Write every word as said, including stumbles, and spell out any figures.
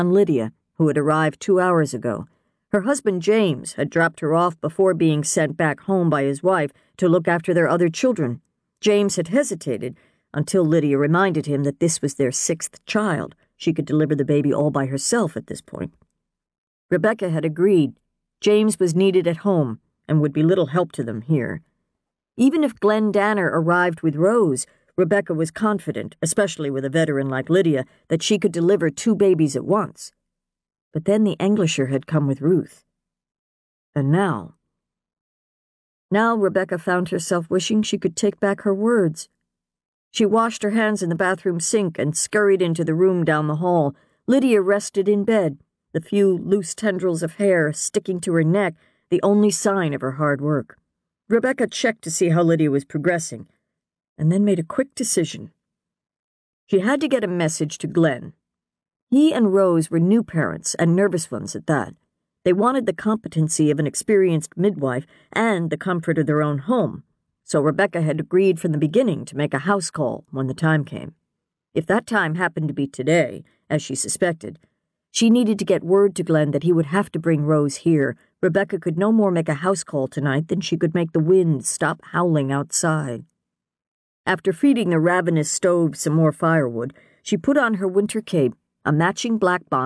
on Lydia, who had arrived two hours ago. Her husband James had dropped her off before being sent back home by his wife to look after their other children. James had hesitated until Lydia reminded him that this was their sixth child. She could deliver the baby all by herself at this point. Rebecca had agreed. James was needed at home and would be little help to them here. Even if Glenn Danner arrived with Rose, Rebecca was confident, especially with a veteran like Lydia, that she could deliver two babies at once. But then the Englisher had come with Ruth. And now... Now Rebecca found herself wishing she could take back her words. She washed her hands in the bathroom sink and scurried into the room down the hall. Lydia rested in bed, the few loose tendrils of hair sticking to her neck, the only sign of her hard work. Rebecca checked to see how Lydia was progressing, and then made a quick decision. She had to get a message to Glenn. He and Rose were new parents, and nervous ones at that. They wanted the competency of an experienced midwife and the comfort of their own home, so Rebecca had agreed from the beginning to make a house call when the time came. If that time happened to be today, as she suspected, she needed to get word to Glenn that he would have to bring Rose here. Rebecca could no more make a house call tonight than she could make the wind stop howling outside. After feeding the ravenous stove some more firewood, she put on her winter cape, a matching black bonnet,